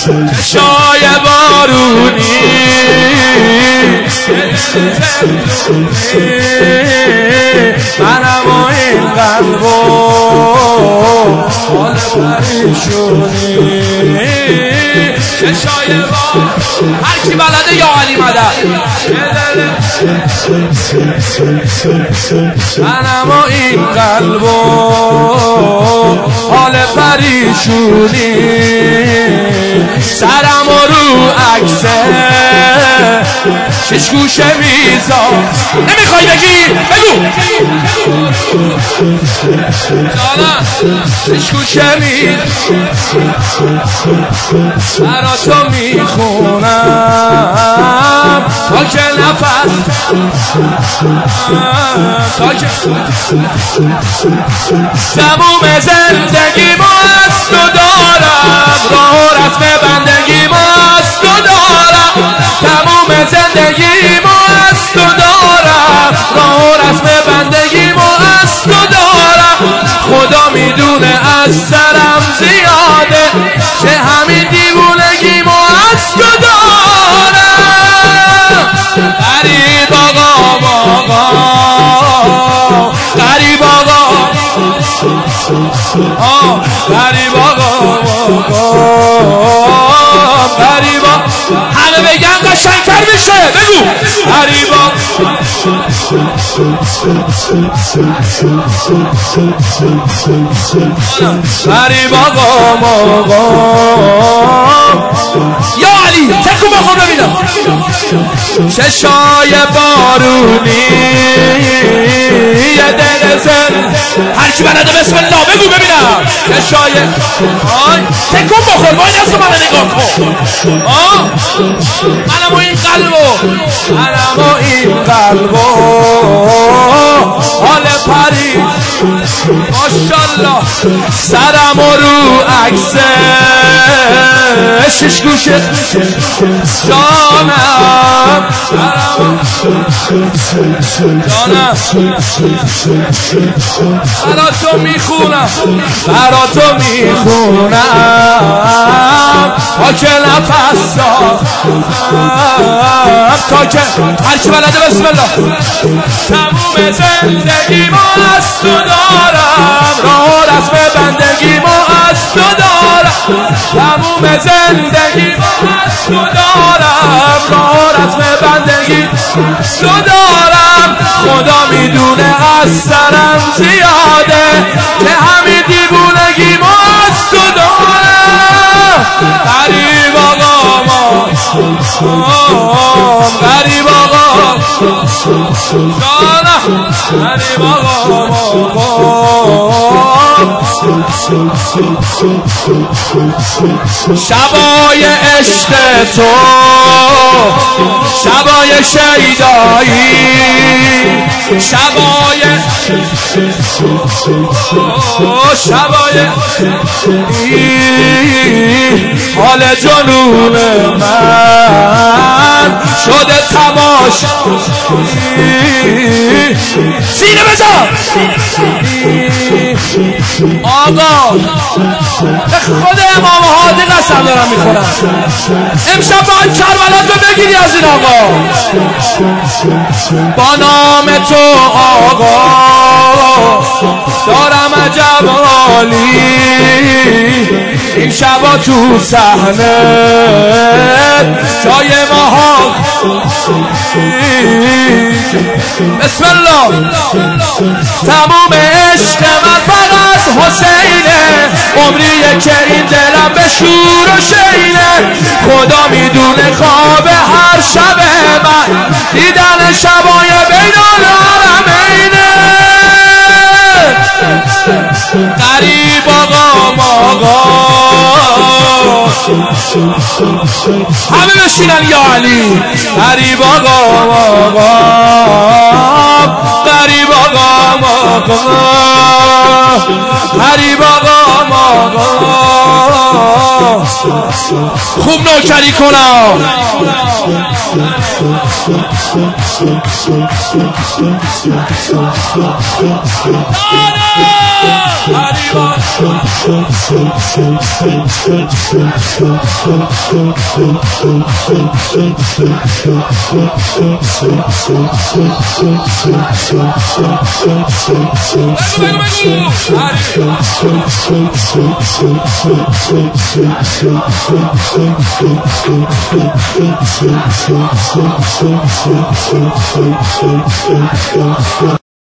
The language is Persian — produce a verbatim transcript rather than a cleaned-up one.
چشای بارونی منم و این قلب و حال پریشونی چشای بارونی هر کی بلده یا علی مدد منم و این قلب و حال پریشونی سرم و رو عکسه شش گوشه میزان نمیخوای بگی؟ بگو جانم شش گوشه میزان برا تو میخونم تا که نفس تا که تموم زندگی ما از تو دارم راه و رسم بندگی ما از تو دارم تموم زندگی ما از تو دارم راه و رسم بندگی ما از تو دارم خدا میدونه از سرم زیاده که همین دیوونگی ما از تو دارم غریب آقا آقا غریب آقا غریب آقا غریب آقا همه بگن قشنگتر میشه بگو غریب آقا غریب آقا یا علی تکو بخور ببینم چشای بارونی یه دل زن هر کی بلده بسم الله بگو ببینم چشای تکو بخور باید از تو من نگاه کن منم و این قلبو منم و این قلبو حال پری ماشالله سرم و رو عکسه شش گوشه جانم جانم برا تو میخونم برا تو میخونم تا که نفس ساختم تا که هر کی بلده بسم الله تموم زندگی ما از تو دارم راه و رسم بندگی ما از تو دارم تموم زندگی ما از تو دارم راه و رسم بندگی تو دارم خدا میدونه از سرم زیاده که همین دیوونگی ما از تو دارم غریب آقا ما غریب آقا جانم غریب آقا شبای عشق تو شبای شیدایی شبای شبای حال جنون من شده تماش سینه بزن آقا به خود امام هادی قسم دارم میخورم امشب باید کربلا تو بگیری از این آقا با نام تو آقا دارم عجب حالی این شبا تو صحنه جای ماها بسم الله تموم عشق من فقط حسینه عمریه که این دلم به شور و شینه خدا میدونه خواب هر شب من دیدن شبای بین الحرمینه غریب آقا آقا همه بشینن یا علی غریب آقا آقا غریب آقا آقا غریب آقا ماقا خوب نوکری کنم